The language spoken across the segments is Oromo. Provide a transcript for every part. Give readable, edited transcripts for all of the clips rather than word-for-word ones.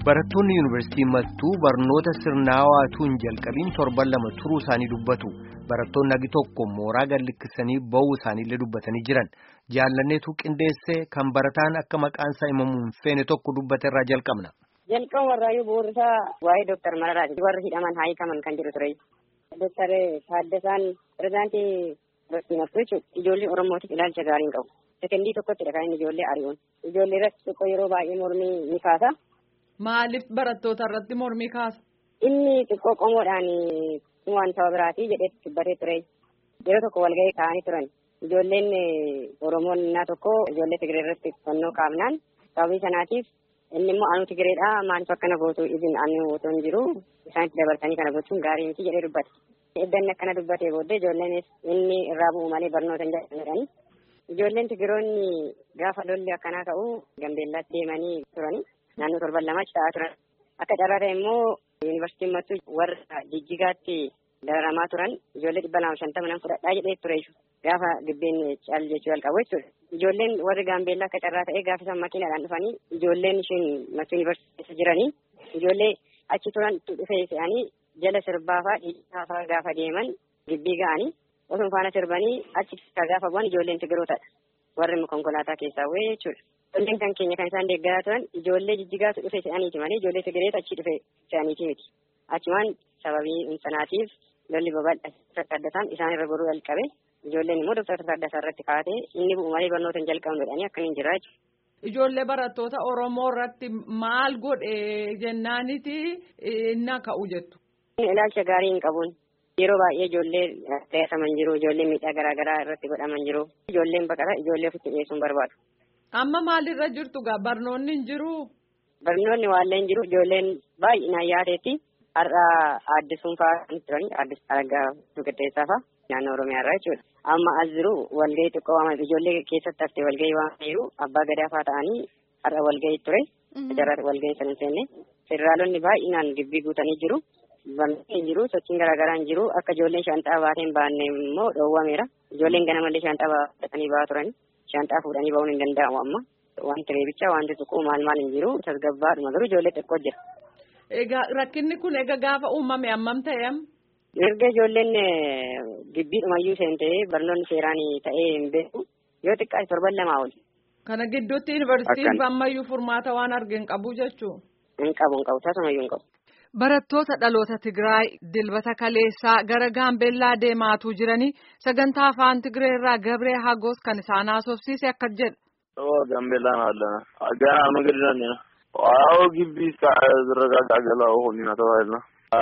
Barattoonni yuunivarsiitii Mattuu barnoota sirnaawaatuun jalqabiin torban lama turuu isaanii dubbatu. Barattoonni hagi tokko mooraa gallikkisanii ba'uu isaaniillee dubbatanii jiran. Jaallanneetu qindeessee kan barataan akka maqaan isaa himamuun feene tokko dubbate irraa jalqabna. Jalqaba warraayyuu bu'uurisaa waa'ee Dooktar Mararaati. Warri hidhaman haa hiikaman kan jiru ture. Dooktar Taaddasaan pirezidaantii yuunivarsiitii Mattuu jechuudha. Ijoollee Oromootiif ilaalcha gaarii hin qabu. Sekendii tokkottidha kan inni ijoollee ari'uun. Ijoollee irratti xiqqoo yeroo baay'ee mormii ni kaasa. Maaliif barattoota irratti mormii kaasa? Inni xiqqoo qomoodhaan waan saba biraatii jedhee dubbatee ture. Yeroo tokko walgahii kaa'anii turan. Ijoolleen Oromoon innaa tokko ijoollee Tigiree irratti fannoo kaafnaan sababii sanaatiif inni immoo anu Tigireedha maaliif akkana gootu izin anu otoo hin jiru isaanitti dabarsanii kana gochuun gaarii miti jedhee dubbate. Eddanni akkana dubbatee booddee ijoolleenis inni irraa bu'u malee barnoota hin jaallatanii. Ijoolleen Tigiroonni gaafa lolli akkanaa ta'u Gambeellaatti deemanii turani. Naannoo torban lama ta'aa turan. Akka carraa ta'e immoo yuunivarsiitiin Mattuu warra Jijjigaatti dararamaa turan ijoollee 250 nan fudhadhaa jedhee ture. Gaafa gibbeen caal jechuu jalqabu jechuudha. Ijoolleen warri Gaambeellaa akka carraa ta'e gaafa isaan makiinaadhaan dhufanii ijoolleen isheen Mattuu yuunivarsiitii keessa jiranii ijoollee achi turan dhufee fe'anii jala sirbaafaa dhiibbaa gaafa deeman gibbii ga'anii osoo faana sirbanii achi gaafa bu'an ijoolleen Tigirootadha. Warri konkolaataa keessaa wayii jechuudha. Ijoolleen kan keenya kan isaan deeggaraa turan ijoollee Jijjigaatu dhufe fe'aniiti malee ijoollee Tigireetu achi dhufe fe'aniiti miti. Achumaan sababii sanaatiif lolli babal'aa Taaddasaan isaan irra goruu jalqabe. Ijoolleen immoo Dooktar Taaddasaa irratti kaatee inni bu'u malee barnoota hin jalqabnu jedhanii akkamiin jira jechuudha. Ijoollee barattoota Oromoo irratti maal godhe jennaaniti inni ka'u jettu. Ilaalcha gaarii hin qabuun yeroo baay'ee ijoollee teessaman jiru, ijoollee miidhaa garaagaraa irratti godhaman jiru. Ijoolleen baqata ijoollee ofitti dhiyeessuun barbaadu. Amma maalirra jirtu gaa barnoonni hin jiru? Barnoonni waallee hin jiru. Ijoolleen baay'inaan yaadeetti har'a aaddisuun fa'aa kan turani. Aaddis Araggaa Duqiddeessaa fa'aa naannoo Oromiyaa irraa jechuudha. Amma as jiru walgahii xiqqoo waaman ijoollee keessatti haftee walgahii waaman jiru. Abbaa Gadaa fa'aa ta'anii har'a walgahii ture. Jarraa walgahii sana hin seenne. Federaalonni baay'inaan gibbii guutanii jiru. Barnoonni hin jiru. Sochiin garaagaraa hin jiru. Akka ijoolleen shaanxaa baatee hin baanne immoo dhoowwameera. Ijoolleen ganamallee shaanxaa baatanii ba'aa turani. Shaanxaa fuudhanii ba'uun hin danda'amu amma. Wanti reebichaa wanti tuquu maal hin jiru. Tasgabbaadhuma garuu ijoollee xiqqoo jira. Egaa rakkinni kun egaa gaafa uumame hammam ta'e? Erga ijoolleen gibbiidhumayyuu seentee barnoonni seeraan ta'ee hin beeku yoo xiqqaate torban lamaa oli. Kana gidduutti yuunivarsiitiin ammayyuu furmaata waan arge hin qabu jechuu? Hin qabu tasumayyuu hin qabu. Barattoota dhaloota Tigraay dilbata kaleessaa gara Gaambeellaa deemaatuu jiranii sagantaa afaan Tigree irraa Gabree Hagos kan isaan haasofsiise akka jedha. Gaambeellaan haala gara magaalaa Waaw gibbii zirragaa galaa oolina tawaayilna.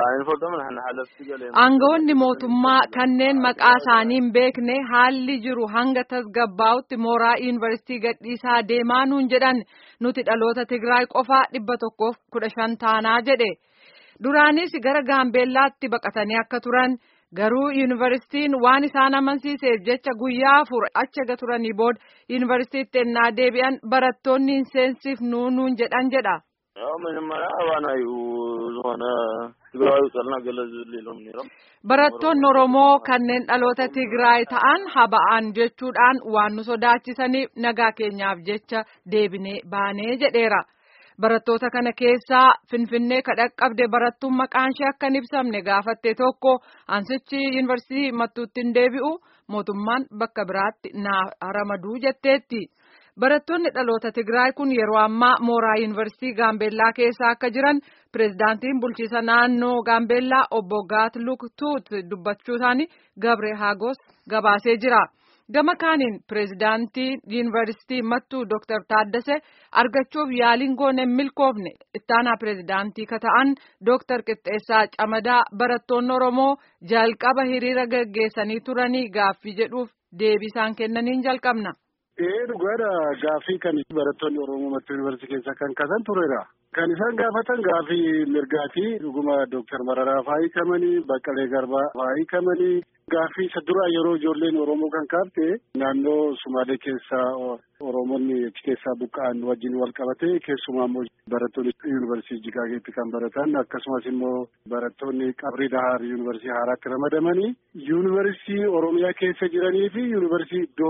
Aangawoonni mootummaa kanneen maqaa isaanii hin beekne haalli jiru hanga tasgabbaa'utti mooraa yuunivarsiitii gadhiisaa deemaa nuun jedhan nuti dhaloota Tigraay qofaa 115 taanaa jedhe. Duraanis gara Gaambeellaatti baqatanii akka turan garuu yuunivarsiitiin waan isaan amansiiseef jecha guyyaa 4 achi turanii booda yuunivarsiitiitti ennaa deebi'an barattoonni hin seensifnu nuun jedhan jedha. Barattoonni Oromoo kanneen dhaloota Tigraay ta'an haba'an jechuudhaan waan nu sodaachisaniif nagaa keenyaaf jecha deebinee baanee jedheera. Barattoota kana keessaa Finfinnee kadhaqqabde barattuun maqaan ishee akka hin ibsamne gaafatte tokko ansichi yuunivarsiitii Mattuutti hin deebi'u mootummaan bakka biraatti na ramaduu jetteetti. Barattoonni dhaloota Tigraay kun yeroo ammaa mooraa yuunivarsiitii Gaambeellaa keessa akka jiran pirezidaantiin bulchiisa naannoo Gaambeellaa obbo Gaatluk Tuut dubbachuu isaanii Gabree Hagos gabaasee jira. Gama kaaniin pirezidaantii yuunivarsiitii Mattuu Dooktar Taaddasee argachuuf yaaliin goone milkoofne ittaanaa pirezidaantii kata'an Dooktar Qixxeessaa Camadaa barattoonni Oromoo jalqaba hiriira gaggeessanii turanii gaaffii jedhuuf deebii isaan kennaniin jalqabna. Dhugaadha gaaffii kan barattoonni Oromoo Mattuu yuunivarsiitii keessa kan kaasan turedha. Kan isaan gaafatan gaaffii mirgaatii dhuguma Dooktar Mararaa fa'aa hiikamanii Baqqalee Garbaa fa'aa hiikamanii gaaffii isa duraa yeroo ijoolleen Oromoo kan kaafte naannoo Sumaalee keessaa Oromoonni achi keessaa buqqa'an wajjin wal qabate keessumaa immoo barattoonni yuunivarsiitii Jigaageetti kan baratan akkasumas immoo barattoonni Qabrii Dahaar yuunivarsiitii Haaraatti ramadamanii yuunivarsiitii Oromiyaa keessa jiranii fi yuunivarsiitii iddoo biraa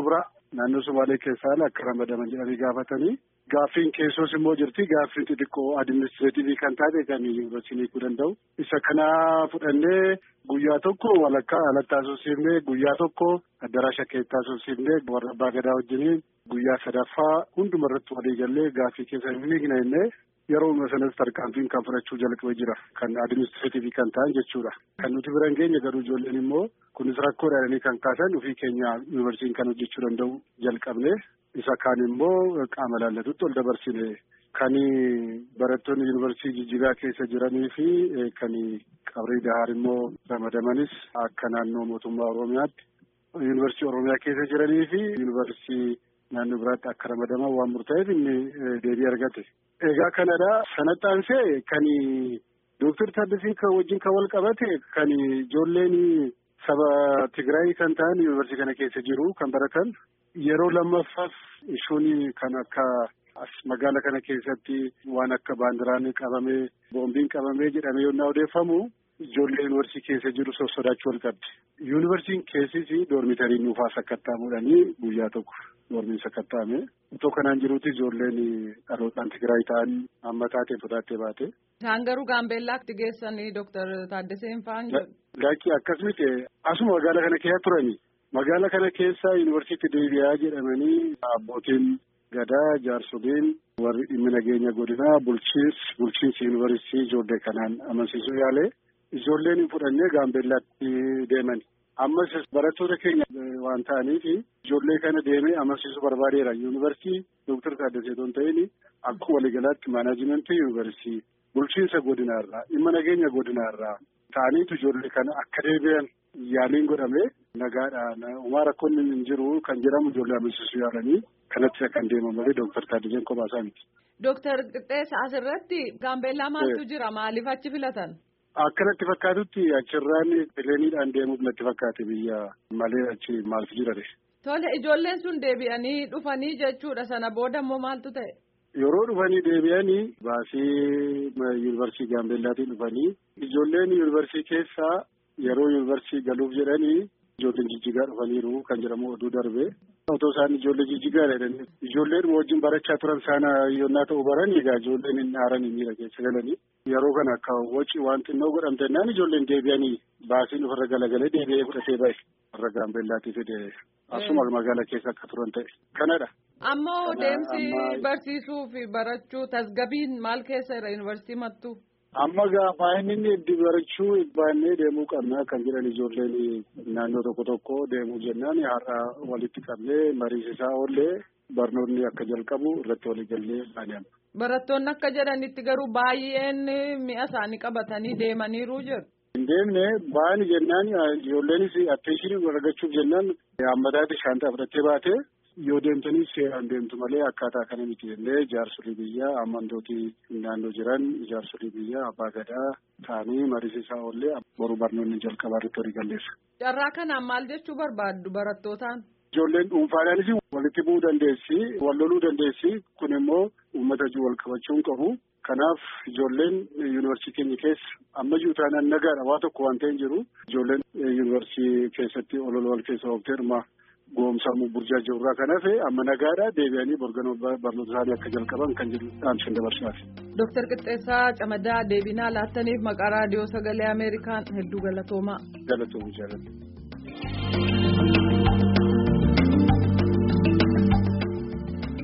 naannoo Somaalee keessaa akka ramadaman jedhanii gaafatanii gaaffiin keessoos immoo jirti gaaffiin xixiqqoo adiministireetivii kan taate kan yuunivarsiitii hiikuu danda'u. Isa kana fudhannee guyyaa tokko walakkaa alatti haasofsiifnee guyyaa tokko addaraasha keessatti haasofsiifnee warra abbaa gadaa wajjiniin guyyaa sadaffaa hundumarratti walii gallee gaaffii keessa hin hiikna jennee yeroo sanas tarkaanfiin kan fudhachuu jalqabee jira kan adiministireetivii kan ta'an jechuudha. Kan nuti bira hin geenye garuu ijoolleen immoo kunis rakkoodha jedhanii kan kaasan ofii keenya yuunivarsiitiin kan hojjechuu danda'u jalqabne isa kaan immoo qaama laallatutti ol dabarsine kan barattoonni yuunivarsiitii Jijjigaa keessa jiranii fi kan Qabrii Dahaar immoo ramadamanis akka naannoo mootummaa Oromiyaatti yuunivarsiitii Oromiyaa keessa jiranii fi yuunivarsiitii naannoo biraatti akka ramadaman waan murtaa'eef inni deebii argate. Egaa kanadha sanatti aansee kan Dooktar Taaddasee kan wajjin kan wal qabate kan ijoolleen saba Tigraay kan ta'an yuunivarsiitii kana keessa jiru kan baratan yeroo lammaffaaf ishuun kan akka as magaala kana keessatti waan akka baandiraan qabamee boombiin qabamee jedhamee yommuu odeeffamu ijoollee yuunivarsiitii keessa jiru sodaachuu wal qabdi. Yuunivarsiitiin keessis doormitariin nuufaa sakkattaamuudhanii guyyaa tokko doormiin sakkattaame. Itoo kanaan jiruutti ijoolleen dhalootaan Tigraay ta'an amma taatee fudhattee baate. Isaan garuu Gaambeellaatti geessanii Dooktar Taaddaseen fa'aan jedhu. Laakki akkas miti asuma magaala kana keessa turani. Magaala kana keessa yuunivarsiitii deebi'aa jedhamanii abbootiin gadaa jaarsoliin warri dhimmi nageenya godinaa bulchiinsi yuunivarsiitii ijoollee kanaan amansiisuu yaale. Ijoolleen fudhannee Gaambeellaatti deeman. Ammas barattoota keenya waan ta'aniif ijoollee kana deemee amansiisuu barbaadeera. Yuunivarsiitii Dooktar Taaddasee osoo hin ta'in akka waliigalaatti maanajimentii yuunivarsiitii bulchiinsa godinaarraa dhimma nageenya godinaarraa ta'aniitu ijoollee kana akka deebi'an yaaliin godhame nagaadhaan uumaa rakkoonni hin jiru kan jedhamu ijoollee amansiisuu yaalanii kanatti kan deeman malee Dooktar Taaddaseen kophaa miti. Dooktar Qixxeessaa asirratti Gaambeellaa maaltu jira? Maaliif achi filatan? Akkanatti fakkaatutti achirraan pileeniidhaan deemuuf natti fakkaate biyya malee achi maaltu jira de. Tole ijoolleen sun deebi'anii dhufanii jechuudha sana booda immoo maaltu ta'e? Yeroo dhufanii deebi'anii baasii yuunivarsiitii Gaambeellaatiin dhufanii ijoolleen yuunivarsiitii keessaa yeroo yuunivarsiitii galuuf jedhanii ijoolleen Jijjigaa dhufaniiru kan jedhamu oduu darbe. Otoo isaan ijoollee Jijjigaa jedhanii ijoolleen wajjin barachaa turan sana yonnaa ta'u baran egaa ijoolleen hin aaran hin miira keessa galanii. Yeroo kana akka waci waan xinnoo godhamtennaan ijoolleen deebi'anii baasiin ofirra galagalee deebi'ee fudhatee ba'e warra Gaambeellaatii fide asuma magaala keessa akka turan ta'e kanadha. Ammoo deemsi barsiisuu fi barachuu tasgabbiin maal keessa jira yuunivarsiitii mattuu? Amma gaafa inni itti barachuu baannee deemuu qabna kan jedhan ijoolleen naannoo tokko deemuu jennaan har'a walitti qabnee mariisisaa oollee barnoonni akka jalqabu irratti walii gallee baanee. Barattoonni akka jedhanitti garuu baay'een mi'a isaanii qabatanii deemaniiru jiru. Hin deemne baani jennaan ijoolleenis atteeshinii argachuuf jennaan hammataatti shaantaa fudhattee baate yoo deemtanii seeraan deemtu malee akkaataa kana miti jennee jaarsolii biyyaa amantootii naannoo jiran jaarsolii biyyaa abbaa gadaa ta'anii mariisisaa oollee boru barnoonni jalqabaa irratti walii galleessa. Carraa kanaan maal jechuu barbaaddu barattootaan? Ijoolleen dhuunfaadhaanis walitti bu'uu dandeessi, wal loluu dandeessi. Kun immoo uummata wal qabachuun qabu. Kanaaf ijoolleen yuunivarsiitii keenya keessa amma juutaanaan nagaadha waa tokko waan ta'een jiru. Ijoolleen yuunivarsiitii keessatti wal keessa oofteeruma goomsamuu burjaa jirurraa kan hafe amma nagaadha deebi'anii borganoo barnoota isaanii akka jalqaban kan jedhu dhaamsan dabarsaati. Dooktar Qixxeessaa Camadaa deebinaa laattaniif maqaa raadiyoo sagalee Ameerikaan hedduu galatoomaa. Galatoomuu jaalladha.